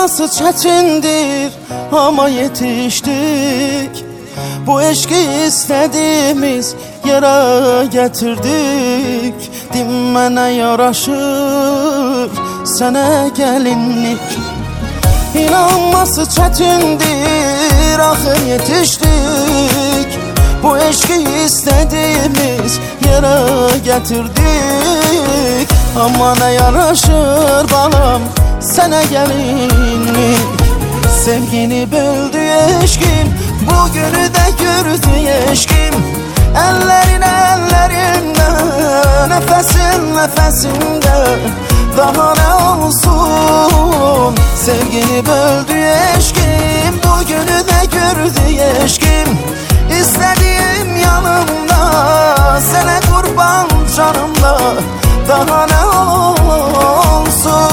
İnanması çetindir ama yetiştik. Bu eşki istediğimiz yere getirdik. Dinmene yaraşır sana gelinlik. İnanması çetindir, ahır yetiştik. Bu eşki istediğimiz yere getirdik. Ama ne yaraşır balam sana gelinlik. Sevgini böldü eşkim, bugünü de gördü eşkim. Ellerin ellerinde, nefesin nefesinde, daha ne olsun. Sevgini böldü eşkim, bugünü de gördü eşkim. İstediğim yanımda, sana kurban canımda, daha ne olsun.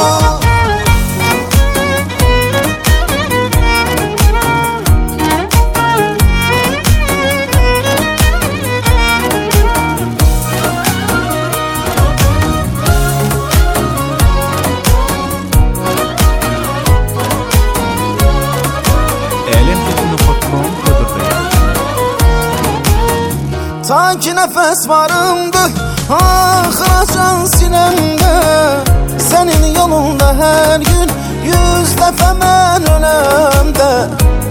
Sanki nefes varımdı ahıracan sinemde. Senin yolunda her gün 100 defa ben ölemde.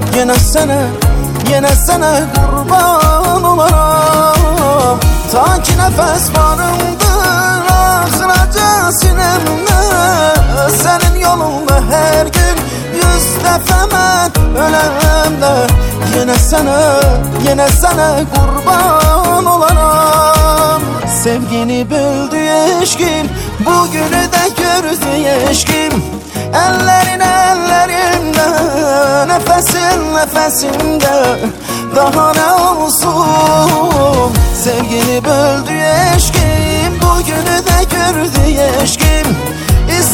Yine sana kurban olaram. Sanki nefes varımdı ahıracan sinemde. Senin yolunda her gün 100 defa ben ölemde. Yine sana kurban olaram. Sevgini böldü eşkim, bugünü de gördü eşkim. Ellerin ellerimde, nefesin nefesimde, daha ne olsun. Sevgini böldü eşkim, bugünü de gördü eşkim.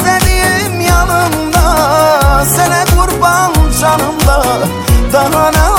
İstediğim yanımda, sana kurban canımda, daha ne olsun.